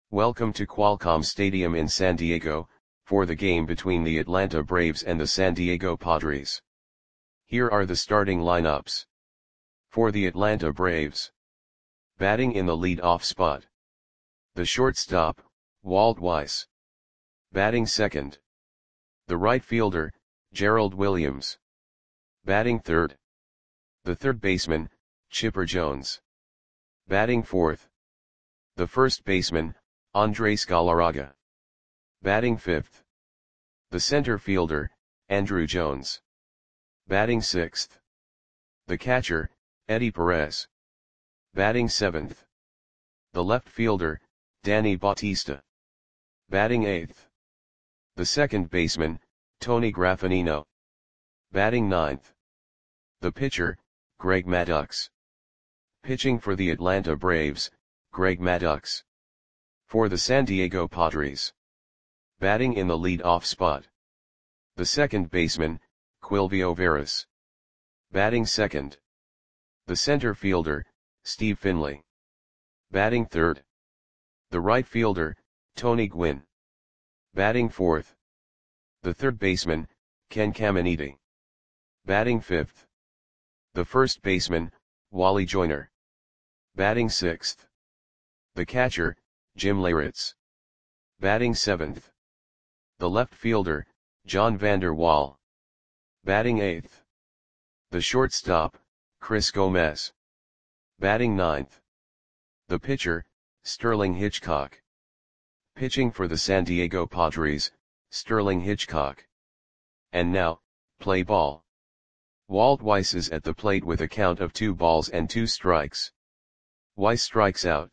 Welcome to Qualcomm Stadium in San Diego, for the game between the Atlanta Braves and the San Diego Padres. Here are the starting lineups. For the Atlanta Braves. Batting in the lead-off spot. The shortstop, Walt Weiss. Batting second. The right fielder, Gerald Williams. Batting third. The third baseman, Chipper Jones. Batting fourth. The first baseman, Andres Galarraga. Batting fifth. The center fielder, Andruw Jones. Batting sixth. The catcher, Eddie Perez. Batting seventh. The left fielder, Danny Bautista. Batting eighth. The second baseman, Tony Graffagnino. Batting ninth. The pitcher, Greg Maddux. Pitching for the Atlanta Braves, Greg Maddux. For the San Diego Padres. Batting in the lead-off spot. The second baseman, Quilvio Veras. Batting second. The center fielder, Steve Finley. Batting third. The right fielder, Tony Gwynn. Batting fourth. The third baseman, Ken Caminiti. Batting fifth. The first baseman, Wally Joyner. Batting sixth. The catcher, Jim Leyritz. Batting seventh. The left fielder, John Vander Wal. Batting eighth. The shortstop, Chris Gomez. Batting ninth. The pitcher, Sterling Hitchcock. Pitching for the San Diego Padres, Sterling Hitchcock. And now, play ball. Walt Weiss is at the plate with a count of 2 balls and 2 strikes. Weiss strikes out.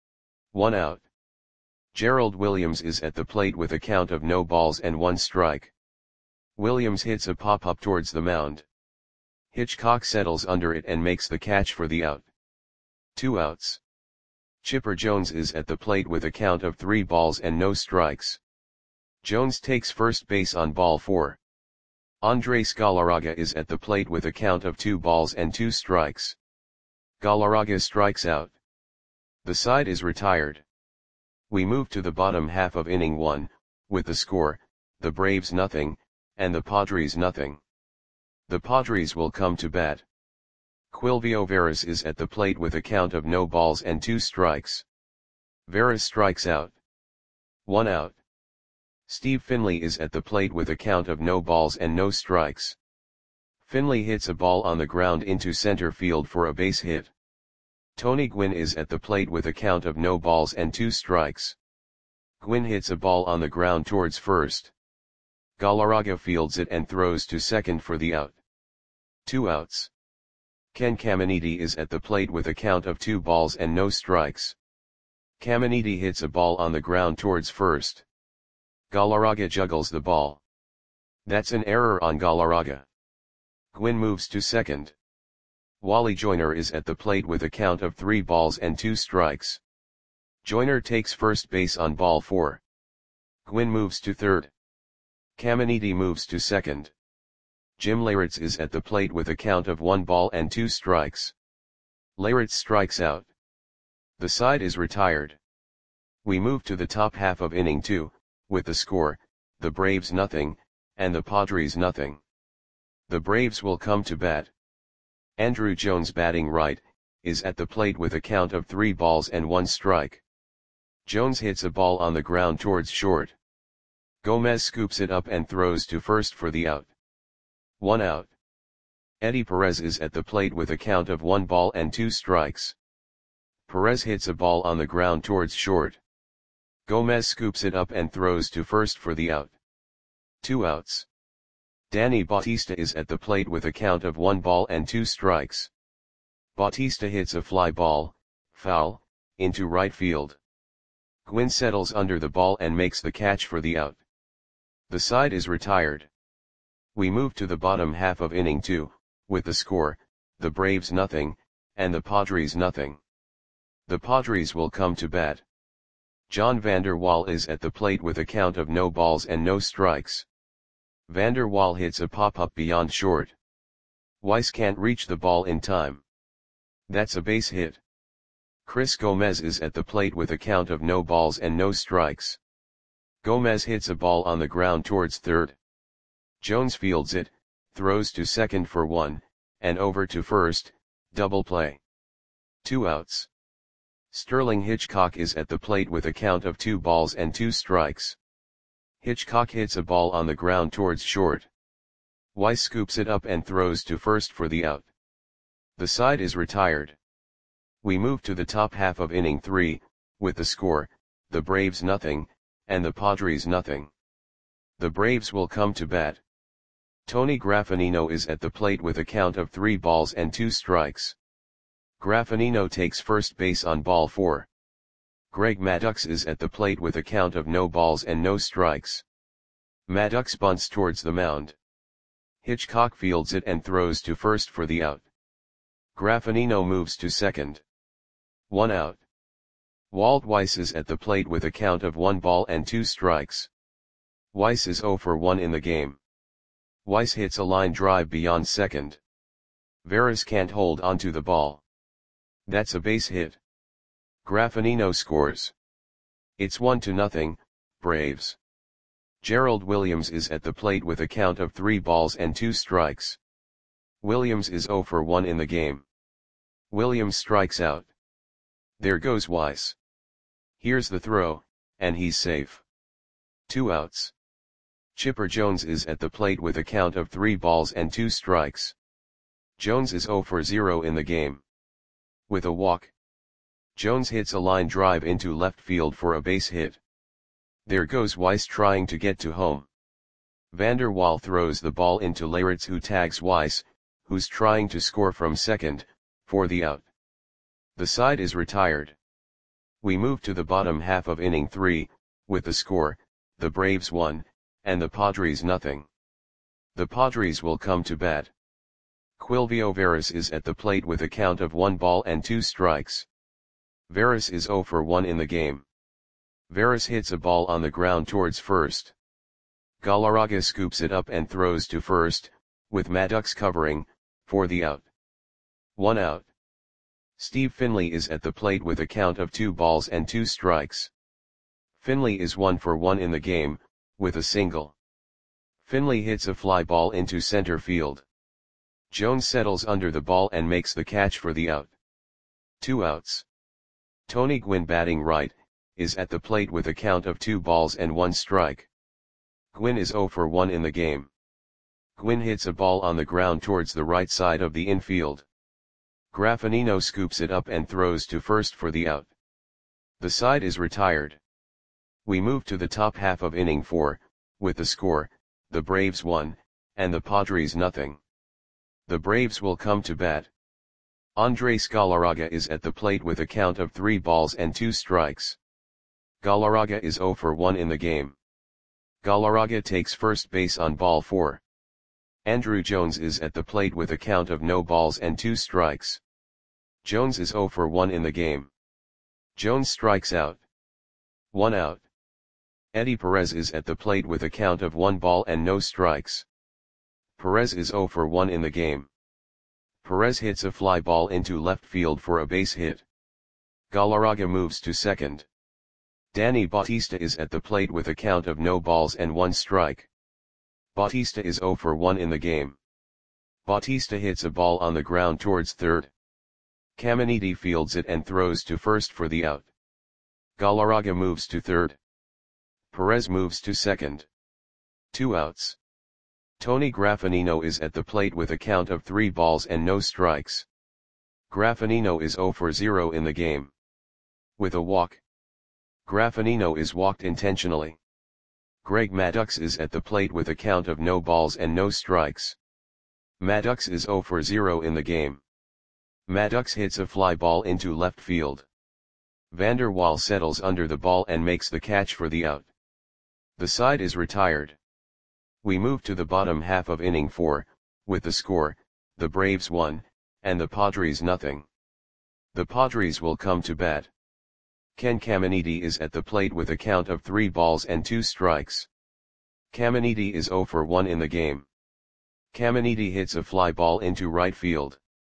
1 out. Gerald Williams is at the plate with a count of no balls and 1 strike. Williams hits a pop-up towards the mound. Hitchcock settles under it and makes the catch for the out. 2 outs. Chipper Jones is at the plate with a count of 3 balls and no strikes. Jones takes first base on ball 4. Andres Galarraga is at the plate with a count of 2 balls and 2 strikes. Galarraga strikes out. The side is retired. We move to the bottom half of inning 1, with the score, the Braves nothing, and the Padres nothing. The Padres will come to bat. Quilvio Veras is at the plate with a count of no balls and 2 strikes. Veras strikes out. 1 out. Steve Finley is at the plate with a count of no balls and no strikes. Finley hits a ball on the ground into center field for a base hit. Tony Gwynn is at the plate with a count of no balls and 2 strikes. Gwynn hits a ball on the ground towards first. Galarraga fields it and throws to second for the out. 2 outs. Ken Caminiti is at the plate with a count of 2 balls and no strikes. Caminiti hits a ball on the ground towards first. Galarraga juggles the ball. That's an error on Galarraga. Gwynn moves to second. Wally Joyner is at the plate with a count of 3 balls and 2 strikes. Joyner takes first base on ball 4. Gwynn moves to third. Caminiti moves to second. Jim Leyritz is at the plate with a count of 1 ball and 2 strikes. Leyritz strikes out. The side is retired. We move to the top half of inning 2, with the score, the Braves nothing, and the Padres nothing. The Braves will come to bat. Andruw Jones batting right, is at the plate with a count of 3 balls and 1 strike. Jones hits a ball on the ground towards short. Gomez scoops it up and throws to first for the out. 1 out. Eddie Perez is at the plate with a count of 1 ball and 2 strikes. Perez hits a ball on the ground towards short. Gomez scoops it up and throws to first for the out. 2 outs. Danny Bautista is at the plate with a count of 1 ball and 2 strikes. Bautista hits a fly ball, foul, into right field. Gwynn settles under the ball and makes the catch for the out. The side is retired. We move to the bottom half of inning 2, with the score, the Braves nothing, and the Padres nothing. The Padres will come to bat. John Vander Wal is at the plate with a count of no balls and no strikes. Vander Wal hits a pop-up beyond short. Weiss can't reach the ball in time. That's a base hit. Chris Gomez is at the plate with a count of no balls and no strikes. Gomez hits a ball on the ground towards third. Jones fields it, throws to second for 1, and over to first, double play. 2 outs. Sterling Hitchcock is at the plate with a count of 2 balls and 2 strikes. Hitchcock hits a ball on the ground towards short. Weiss scoops it up and throws to first for the out. The side is retired. We move to the top half of inning 3, with the score, the Braves nothing, and the Padres nothing. The Braves will come to bat. Tony Graffagnino is at the plate with a count of 3 balls and 2 strikes. Graffagnino takes first base on ball 4. Greg Maddux is at the plate with a count of no balls and no strikes. Maddux bunts towards the mound. Hitchcock fields it and throws to first for the out. Graffagnino moves to second. 1 out. Walt Weiss is at the plate with a count of 1 ball and 2 strikes. Weiss is 0 for 1 in the game. Weiss hits a line drive beyond second. Veras can't hold onto the ball. That's a base hit. Graffagnino scores. It's 1-0, Braves. Gerald Williams is at the plate with a count of 3 balls and 2 strikes. Williams is 0 for 1 in the game. Williams strikes out. There goes Weiss. Here's the throw, and he's safe. 2 outs. Chipper Jones is at the plate with a count of 3 balls and 2 strikes. Jones is 0 for 0 in the game. With a walk, Jones hits a line drive into left field for a base hit. There goes Weiss trying to get to home. Vander Waal throws the ball into Leyritz, who tags Weiss, who's trying to score from second, for the out. The side is retired. We move to the bottom half of inning 3, with the score, the Braves 1, and the Padres nothing. The Padres will come to bat. Quilvio Veras is at the plate with a count of 1 ball and 2 strikes. Veras is 0 for 1 in the game. Veras hits a ball on the ground towards first. Galarraga scoops it up and throws to first, with Maddux covering, for the out. 1 out. Steve Finley is at the plate with a count of 2 balls and 2 strikes. Finley is 1 for 1 in the game, with a single. Finley hits a fly ball into center field. Jones settles under the ball and makes the catch for the out. 2 outs. Tony Gwynn, batting right, is at the plate with a count of 2 balls and 1 strike. Gwynn is 0 for 1 in the game. Gwynn hits a ball on the ground towards the right side of the infield. Graffagnino scoops it up and throws to first for the out. The side is retired. We move to the top half of inning 4, with the score, the Braves 1, and the Padres nothing. The Braves will come to bat. Andres Galarraga is at the plate with a count of 3 balls and 2 strikes. Galarraga is 0 for 1 in the game. Galarraga takes first base on ball 4. Andrew Jones is at the plate with a count of no balls and 2 strikes. Jones is 0 for 1 in the game. Jones strikes out. 1 out. Eddie Perez is at the plate with a count of 1 ball and no strikes. Perez is 0 for 1 in the game. Perez hits a fly ball into left field for a base hit. Galarraga moves to second. Danny Bautista is at the plate with a count of no balls and 1 strike. Bautista is 0 for 1 in the game. Bautista hits a ball on the ground towards third. Caminiti fields it and throws to first for the out. Galarraga moves to third. Perez moves to second. 2 outs. Tony Graffagnino is at the plate with a count of 3 balls and no strikes. Graffagnino is 0 for 0 in the game. With a walk, Graffagnino is walked intentionally. Greg Maddux is at the plate with a count of no balls and no strikes. Maddux is 0 for 0 in the game. Maddux hits a fly ball into left field. Vander Waal settles under the ball and makes the catch for the out. The side is retired. We move to the bottom half of inning 4, with the score, the Braves 1, and the Padres nothing. The Padres will come to bat. Ken Caminiti is at the plate with a count of 3 balls and 2 strikes. Caminiti is 0 for 1 in the game. Caminiti hits a fly ball into right field.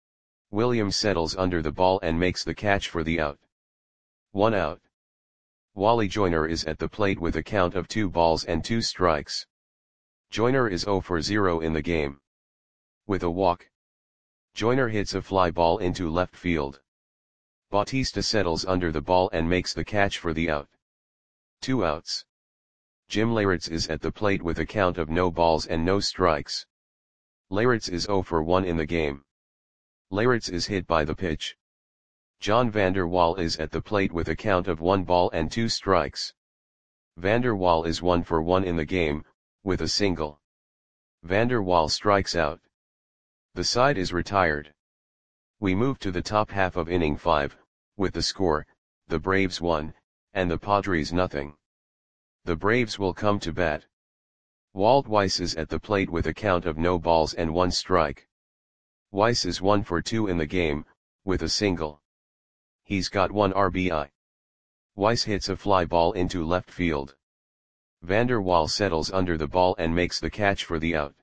Williams settles under the ball and makes the catch for the out. 1 out. Wally Joyner is at the plate with a count of 2 balls and 2 strikes. Joyner is 0 for 0 in the game. With a walk, Joyner hits a fly ball into left field. Bautista settles under the ball and makes the catch for the out. 2 outs. Jim Leyritz is at the plate with a count of no balls and no strikes. Leyritz is 0 for 1 in the game. Leyritz is hit by the pitch. John Vander Wal is at the plate with a count of 1 ball and 2 strikes. Vander Wal is 1 for 1 in the game, with a single. Vander Wal strikes out. The side is retired. We move to the top half of inning 5, with the score, the Braves 1, and the Padres nothing. The Braves will come to bat. Walt Weiss is at the plate with a count of no balls and 1 strike. Weiss is 1 for 2 in the game, with a single. He's got 1 RBI. Weiss hits a fly ball into left field. Vander Wal settles under the ball and makes the catch for the out.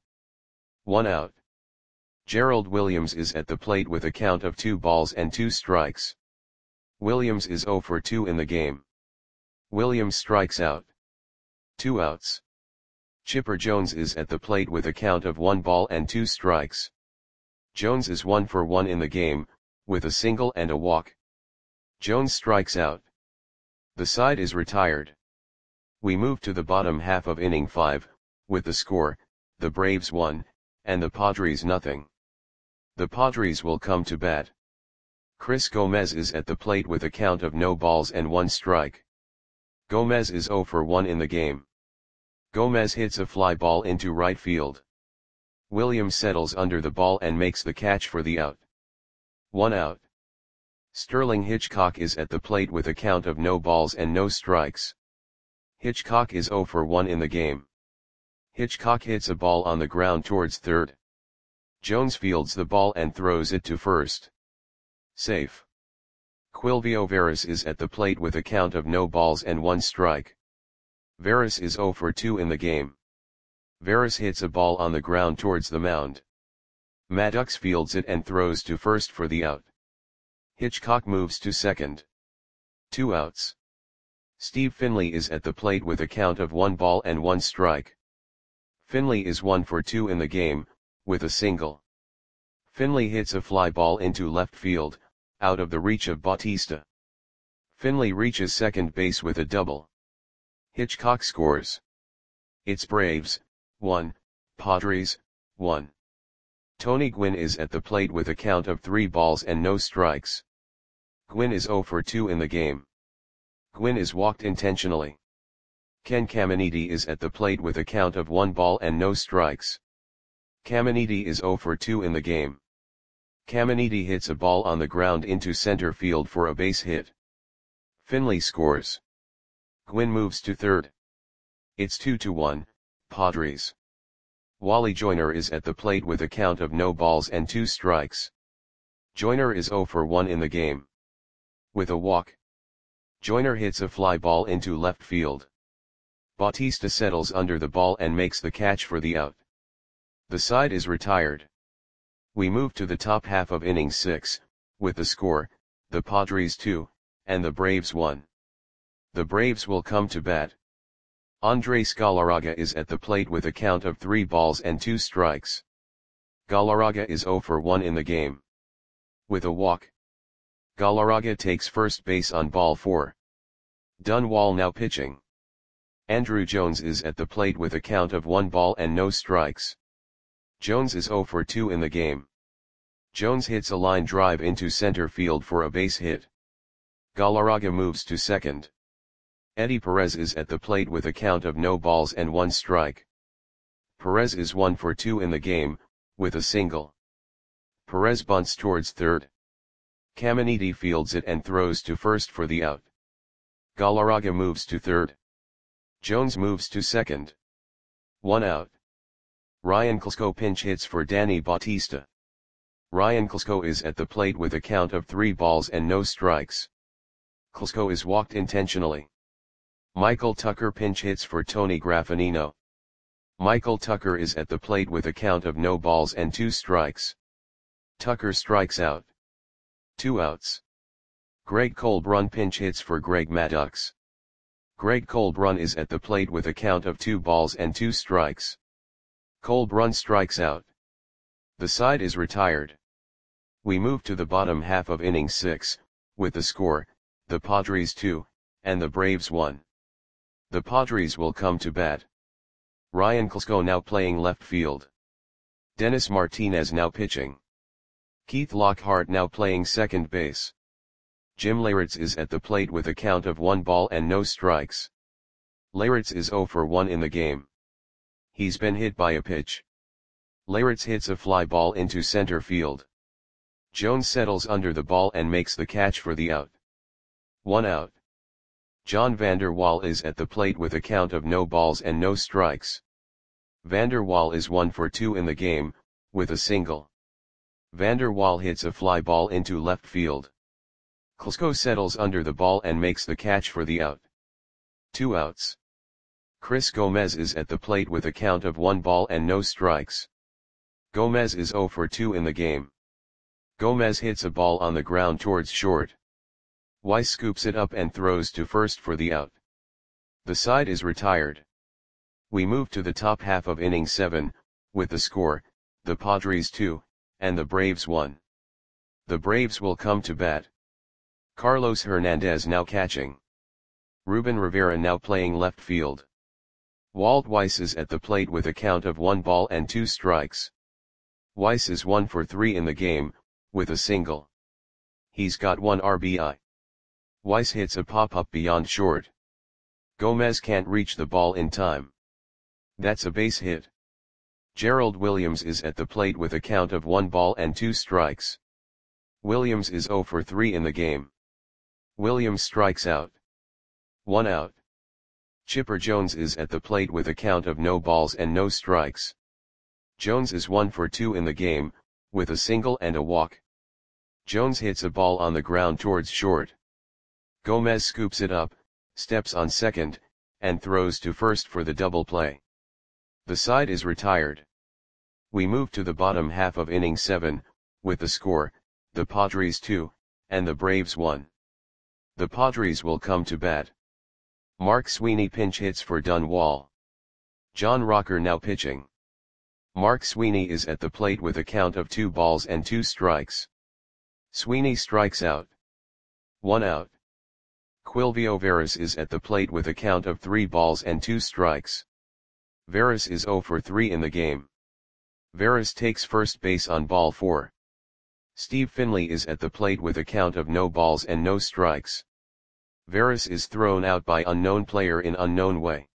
1 out. Gerald Williams is at the plate with a count of 2 balls and 2 strikes. Williams is 0 for 2 in the game. Williams strikes out. 2 outs. Chipper Jones is at the plate with a count of 1 ball and 2 strikes. Jones is 1 for 1 in the game, with a single and a walk. Jones strikes out. The side is retired. We move to the bottom half of inning 5, with the score, the Braves 1, and the Padres nothing. The Padres will come to bat. Chris Gomez is at the plate with a count of no balls and 1 strike. Gomez is 0 for 1 in the game. Gomez hits a fly ball into right field. Williams settles under the ball and makes the catch for the out. 1 out. Sterling Hitchcock is at the plate with a count of no balls and no strikes. Hitchcock is 0 for 1 in the game. Hitchcock hits a ball on the ground towards third. Jones fields the ball and throws it to first. Safe. Quilvio Veras is at the plate with a count of no balls and 1 strike. Veras is 0 for 2 in the game. Veras hits a ball on the ground towards the mound. Maddox fields it and throws to first for the out. Hitchcock moves to second. 2 outs. Steve Finley is at the plate with a count of 1 ball and 1 strike. Finley is 1 for 2 in the game, with a single. Finley hits a fly ball into left field, out of the reach of Bautista. Finley reaches second base with a double. Hitchcock scores. It's Braves, 1, Padres, 1. Tony Gwynn is at the plate with a count of 3 balls and no strikes. Gwynn is 0 for 2 in the game. Gwynn is walked intentionally. Ken Caminiti is at the plate with a count of 1 ball and no strikes. Caminiti is 0 for 2 in the game. Caminiti hits a ball on the ground into center field for a base hit. Finley scores. Gwynn moves to third. It's 2-1, Padres. Wally Joyner is at the plate with a count of no balls and 2 strikes. Joyner is 0 for 1 in the game. With a walk, Joyner hits a fly ball into left field. Bautista settles under the ball and makes the catch for the out. The side is retired. We move to the top half of inning 6, with the score, the Padres 2, and the Braves 1. The Braves will come to bat. Andres Galarraga is at the plate with a count of 3 balls and 2 strikes. Galarraga is 0 for 1 in the game. With a walk, Galarraga takes first base on ball 4. Dunwall now pitching. Andrew Jones is at the plate with a count of 1 ball and no strikes. Jones is 0 for 2 in the game. Jones hits a line drive into center field for a base hit. Galarraga moves to second. Eddie Perez is at the plate with a count of no balls and 1 strike. Perez is 1 for 2 in the game, with a single. Perez bunts towards third. Caminiti fields it and throws to first for the out. Galarraga moves to third. Jones moves to second. 1 out. Ryan Klesko pinch hits for Danny Bautista. Ryan Klesko is at the plate with a count of 3 balls and no strikes. Klesko is walked intentionally. Michael Tucker pinch hits for Tony Graffinino. Michael Tucker is at the plate with a count of no balls and 2 strikes. Tucker strikes out. 2 outs. Greg Colbrun pinch hits for Greg Maddux. Greg Colbrun is at the plate with a count of 2 balls and 2 strikes. Colbrun strikes out. The side is retired. We move to the bottom half of inning 6, with the score, the Padres 2, and the Braves 1. The Padres will come to bat. Ryan Klesko now playing left field. Dennis Martinez now pitching. Keith Lockhart now playing second base. Jim Leyritz is at the plate with a count of 1 ball and no strikes. Leyritz is 0 for 1 in the game. He's been hit by a pitch. Leyritz hits a fly ball into center field. Jones settles under the ball and makes the catch for the out. 1 out. John Vander Wal is at the plate with a count of no balls and no strikes. Vander Wal is 1 for 2 in the game, with a single. Vander Wal hits a fly ball into left field. Klesko settles under the ball and makes the catch for the out. 2 outs. Chris Gomez is at the plate with a count of 1 ball and no strikes. Gomez is 0 for 2 in the game. Gomez hits a ball on the ground towards short. Weiss scoops it up and throws to first for the out. The side is retired. We move to the top half of inning 7, with the score, the Padres 2, and the Braves 1. The Braves will come to bat. Carlos Hernandez now catching. Ruben Rivera now playing left field. Walt Weiss is at the plate with a count of 1 ball and 2 strikes. Weiss is 1 for 3 in the game, with a single. He's got 1 RBI. Weiss hits a pop-up beyond short. Gomez can't reach the ball in time. That's a base hit. Gerald Williams is at the plate with a count of 1 ball and 2 strikes. Williams is 0 for 3 in the game. Williams strikes out. 1 out. Chipper Jones is at the plate with a count of no balls and no strikes. Jones is 1 for 2 in the game, with a single and a walk. Jones hits a ball on the ground towards short. Gomez scoops it up, steps on second, and throws to first for the double play. The side is retired. We move to the bottom half of inning 7, with the score, the Padres 2, and the Braves 1. The Padres will come to bat. Mark Sweeney pinch hits for Dunwall. John Rocker now pitching. Mark Sweeney is at the plate with a count of 2 balls and 2 strikes. Sweeney strikes out. 1 out. Quilvio Veras is at the plate with a count of 3 balls and 2 strikes. Veras is 0 for 3 in the game. Veras takes first base on ball 4. Steve Finley is at the plate with a count of no balls and no strikes. Veras is thrown out by unknown player in unknown way.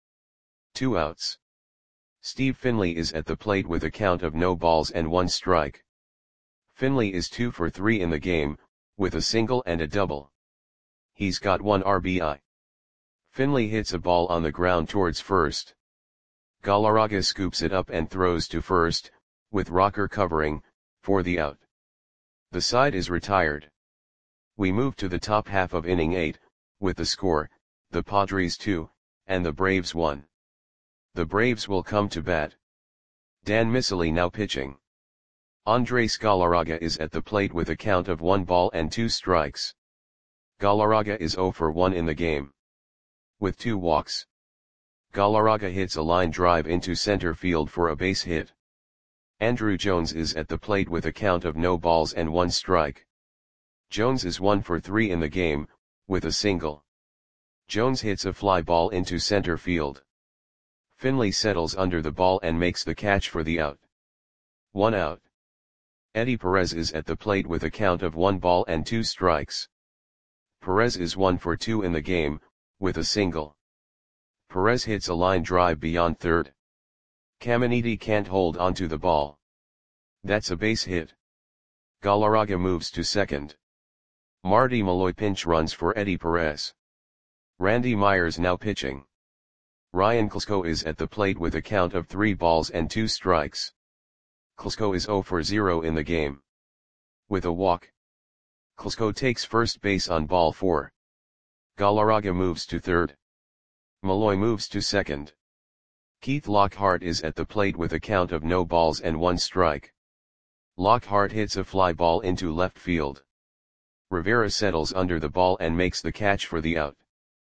2 outs. Steve Finley is at the plate with a count of no balls and 1 strike. Finley is 2 for 3 in the game, with a single and a double. He's got 1 RBI. Finley hits a ball on the ground towards first. Galarraga scoops it up and throws to first, with Rocker covering, for the out. The side is retired. We move to the top half of inning 8, with the score, the Padres 2, and the Braves 1. The Braves will come to bat. Dan Miceli now pitching. Andres Galarraga is at the plate with a count of 1 ball and 2 strikes. Galarraga is 0 for 1 in the game. With 2 walks. Galarraga hits a line drive into center field for a base hit. Andrew Jones is at the plate with a count of no balls and 1 strike. Jones is 1 for 3 in the game, with a single. Jones hits a fly ball into center field. Finley settles under the ball and makes the catch for the out. 1 out. Eddie Perez is at the plate with a count of 1 ball and 2 strikes. Perez is 1 for 2 in the game, with a single. Perez hits a line drive beyond third. Caminiti can't hold onto the ball. That's a base hit. Galarraga moves to second. Marty Malloy pinch runs for Eddie Perez. Randy Myers now pitching. Ryan Klesko is at the plate with a count of 3 balls and 2 strikes. Klesko is 0 for 0 in the game. With a walk. Klesko takes first base on ball 4. Galarraga moves to third. Malloy moves to second. Keith Lockhart is at the plate with a count of no balls and 1 strike. Lockhart hits a fly ball into left field. Rivera settles under the ball and makes the catch for the out.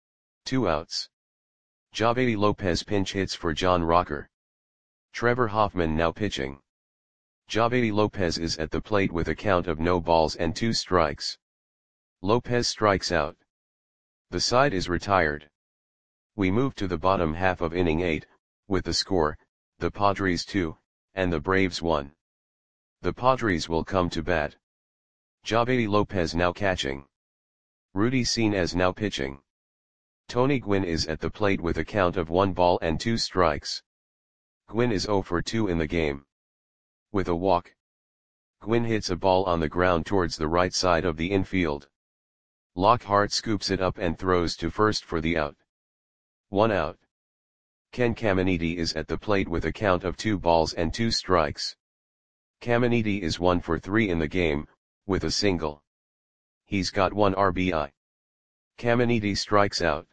2 outs. Javedi Lopez pinch hits for John Rocker. Trevor Hoffman now pitching. Javedi Lopez is at the plate with a count of no balls and 2 strikes. Lopez strikes out. The side is retired. We move to the bottom half of inning 8, with the score, the Padres 2, and the Braves 1. The Padres will come to bat. Javedi Lopez now catching. Rudy Senes now pitching. Tony Gwynn is at the plate with a count of 1 ball and 2 strikes. Gwynn is 0 for 2 in the game. With a walk, Gwynn hits a ball on the ground towards the right side of the infield. Lockhart scoops it up and throws to first for the out. 1 out. Ken Caminiti is at the plate with a count of 2 balls and 2 strikes. Caminiti is 1 for 3 in the game, with a single. He's got 1 RBI. Caminiti strikes out.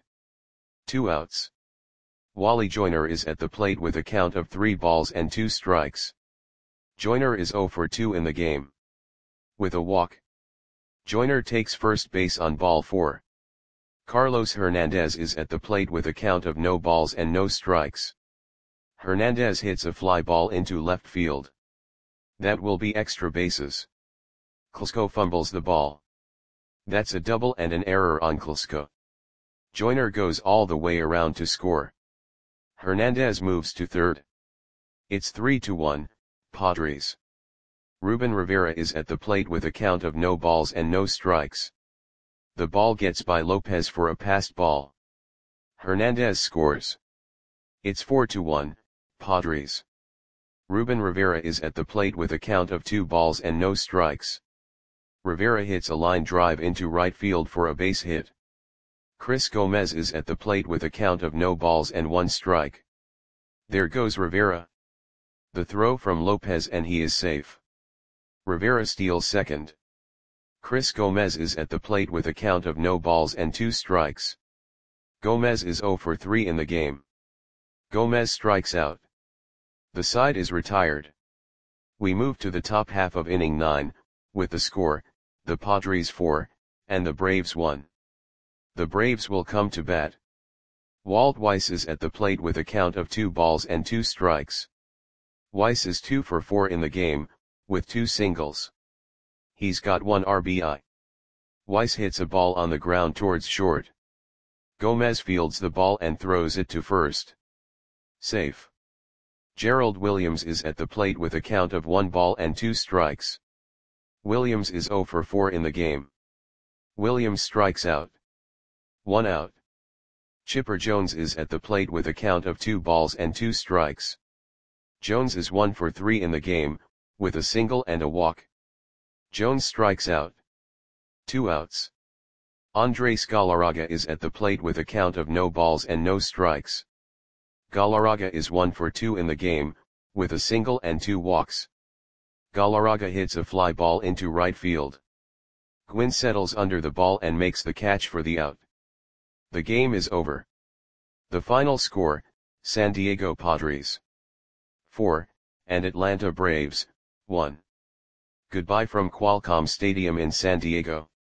2 outs. Wally Joyner is at the plate with a count of 3 balls and 2 strikes. Joyner is 0 for 2 in the game. With a walk, Joyner takes first base on ball 4. Carlos Hernandez is at the plate with a count of no balls and no strikes. Hernandez hits a fly ball into left field. That will be extra bases. Klesko fumbles the ball. That's a double and an error on Klesko. Joyner goes all the way around to score. Hernandez moves to third. It's 3-1, Padres. Ruben Rivera is at the plate with a count of no balls and no strikes. The ball gets by Lopez for a passed ball. Hernandez scores. It's 4-1, Padres. Ruben Rivera is at the plate with a count of 2 balls and no strikes. Rivera hits a line drive into right field for a base hit. Chris Gomez is at the plate with a count of no balls and 1 strike. There goes Rivera. The throw from Lopez and he is safe. Rivera steals second. Chris Gomez is at the plate with a count of no balls and 2 strikes. Gomez is 0 for 3 in the game. Gomez strikes out. The side is retired. We move to the top half of inning 9, with the score, the Padres 4, and the Braves 1. The Braves will come to bat. Walt Weiss is at the plate with a count of 2 balls and 2 strikes. Weiss is 2 for 4 in the game, with 2 singles. He's got 1 RBI. Weiss hits a ball on the ground towards short. Gomez fields the ball and throws it to first. Safe. Gerald Williams is at the plate with a count of 1 ball and 2 strikes. Williams is 0 for 4 in the game. Williams strikes out. 1 out. Chipper Jones is at the plate with a count of 2 balls and 2 strikes. Jones is 1 for 3 in the game, with a single and a walk. Jones strikes out. 2 outs. Andres Galarraga is at the plate with a count of no balls and no strikes. Galarraga is 1 for 2 in the game, with a single and 2 walks. Galarraga hits a fly ball into right field. Gwynn settles under the ball and makes the catch for the out. The game is over. The final score, San Diego Padres 4, and Atlanta Braves 1. Goodbye from Qualcomm Stadium in San Diego.